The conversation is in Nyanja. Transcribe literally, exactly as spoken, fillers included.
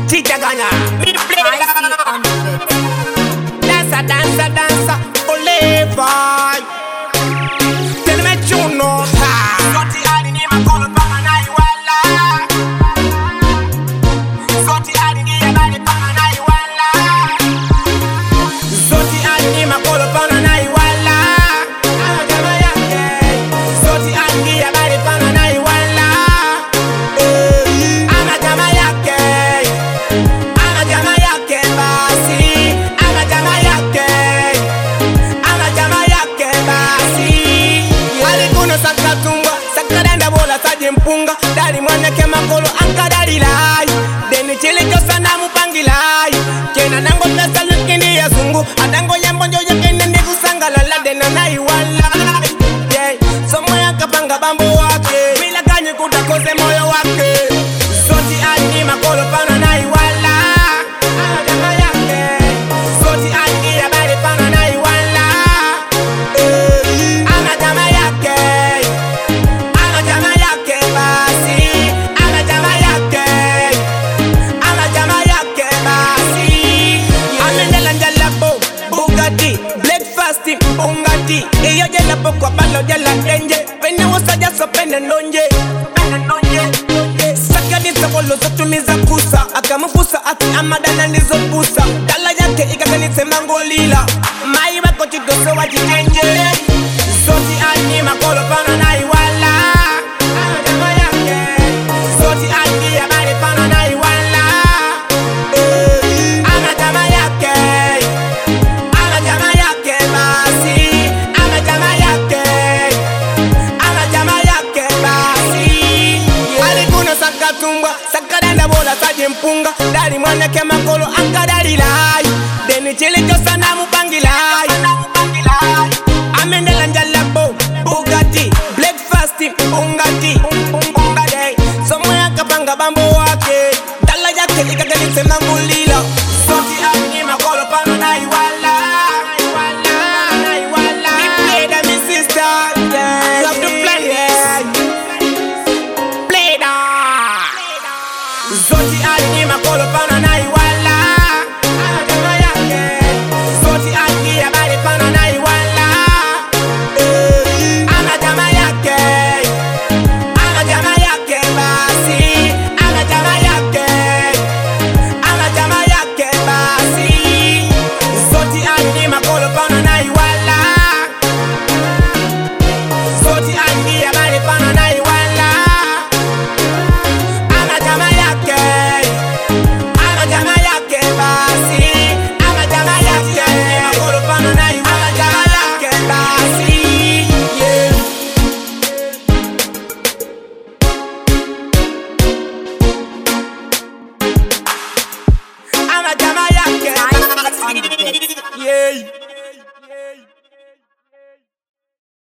Chicha Ganya, me the play I see on the bed. dancer, dancer, dancer, Oliver. Tell me you know ha. Soti ali ni makolo panga na iwala. Soti ali ni yabali panga na iwala. Soti ali ni makolo panga na iwala. Ama jama yake. Soti ali ni yabali panga na iwala. Ama jama yake. Ama jama yake basi. Ama jama yake. Ama jama yake basi. Alikuno sakatumba, sakarenda bola saje mpunga. Dari mwanake makolo ankadari lai. Deni chile kosa na mupangilai. Kena nango pesa lukini ya zungu. Adango ya mbonjo ya kene ndigu sangalala. Dena na iwala. Yeah, somo ya kapanga bambo wake. Mila kanyi kutakoze moyo wake. Soti ali makolo pana na iwala. Ama jama yake. Soti ali ya bari pana na iwala. Ama jama yake. Ama jama yake basi. Ama jama yake. Ama jama yake basi. Amendela njala bo Bugatti breakfast Bugatti. Iyo jela poko balo jela denje. Pene wosaja so pene nonje. Pene nonje. Sakadi sakolo sotumiza kusa. Akamupusa ati amadana nizo pusa. Dala yake ikakanise mangolila. Mai wako chitoso wajitenje. Soti ani makolo pana na iwala. Ama jama yake. Soti ani yabari pana na iwala. Ama jama yake. Ama jama yake basi. Ama jama yake. Ama jama yake basi. Alikuno sakatumba, sakarenda bola saje mpunga. Dari mwanake makolo ankadari lai. Deni chile kosa na mupangilai. Amendela njala bo Bugatti breakfast Bugatti Bugatti. Somo ya kapanga bambo wake. Dala yake ikakanise mangulila. Soti ani makolo pano na iwala. Na iwala. Me play that me sister. Yeah. You have to play it. Play that. Soti ani makolo pano na iwala. Ama jama yake. Soti ani yabali pano na iwala. Ama jama yake. Ama jama yake basi. Ama jama yake. Ama jama yake basi. Soti ani makolo pano na iwala. Soti ani yabali pano na iwala. Ama jama yake. Ama jama yake basi. Ama jama yake. Makolo pano na iwala. Ama jama yake basi. Yeah. Ama jama yake. I see on the bed. Yeah.